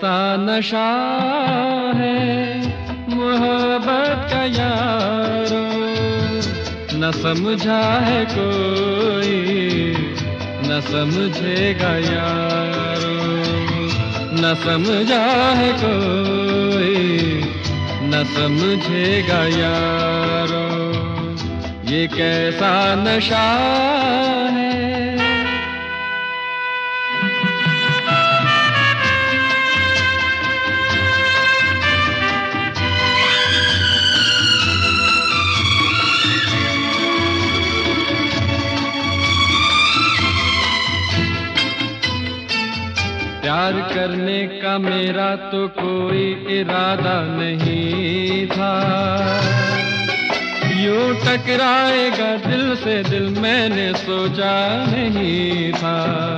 कैसा नशा है मोहब्बत का यारो, न समझा है कोई न समझेगा यारो, न समझा है कोई न समझेगा यारो, ये कैसा नशा है। प्यार करने का मेरा तो कोई इरादा नहीं था, यूं टकराएगा दिल से दिल मैंने सोचा नहीं था।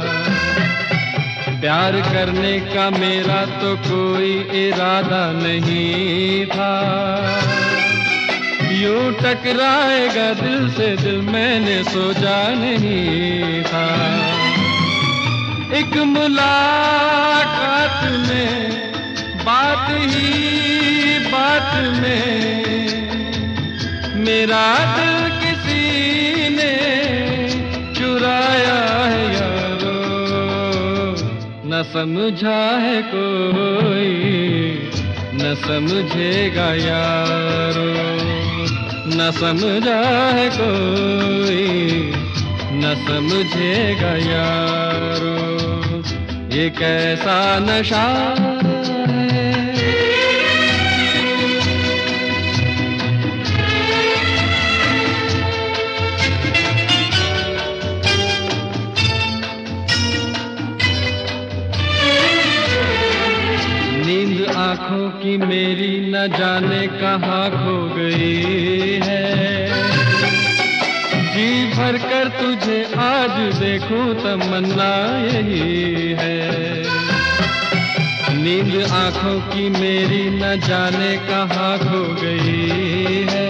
प्यार करने का मेरा तो कोई इरादा नहीं था, यूं टकराएगा दिल से दिल मैंने सोचा नहीं था। एक मुलाकात में बात ही बात में मेरा दिल किसी ने चुराया है यारो, न समझा है कोई न समझेगा यारो, न समझा है कोई न समझेगा यारो, ये कैसा नशा है। नींद आँखों की मेरी न जाने कहाँ खो गई है, जी भर कर तुझे आज देखूं तमन्ना यही है। नींद आँखों की मेरी न जाने कहाँ खो गई है,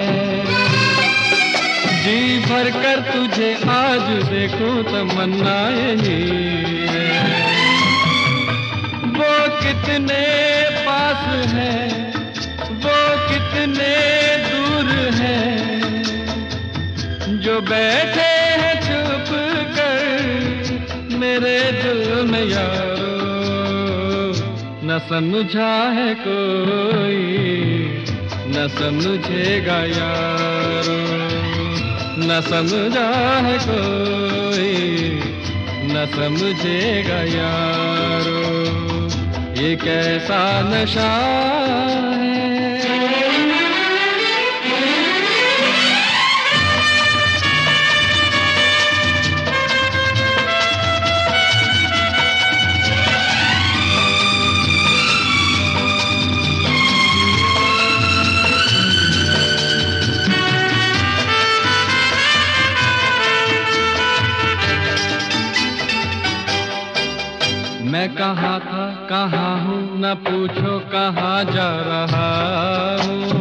जी भर कर तुझे आज देखूं तमन्ना यही है। वो कितने पास है वो कितने दूर है, जो बैठे हैं चुप कर मेरे दिल में यारो, न समझा है कोई न समझेगा यारो, न समझा है कोई न समझेगा यारो, ये कैसा नशा है। मैं कहाँ था कहाँ हूँ न पूछो कहाँ जा रहा हूँ,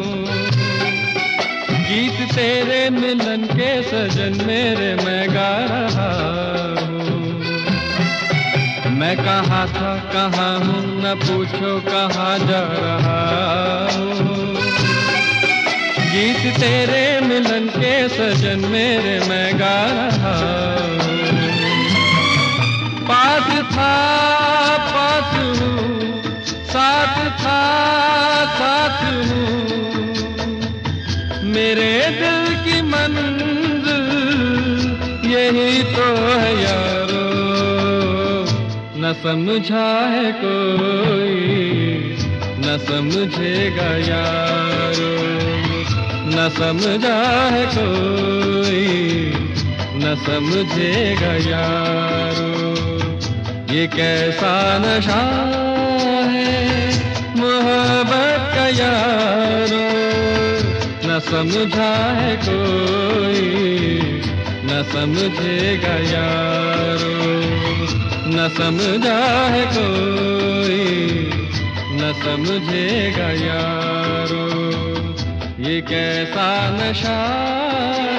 गीत तेरे मिलन के सजन मेरे मैं गा रहा हूँ। मैं कहाँ था कहाँ हूँ न पूछो कहाँ जा रहा हूँ, गीत तेरे मिलन के सजन मेरे मैं गा रहा हूँ। पास था पास हूँ साथ था साथ हूँ, मेरे दिल की मंजिल यही तो है यारो, न समझा है कोई न समझेगा यारो, न समझा है कोई न समझेगा यारो, ये कैसा नशा है मोहब्बत का यारो, न समझा है कोई न समझेगा यारो, न समझा है कोई न समझेगा यारो, ये कैसा नशा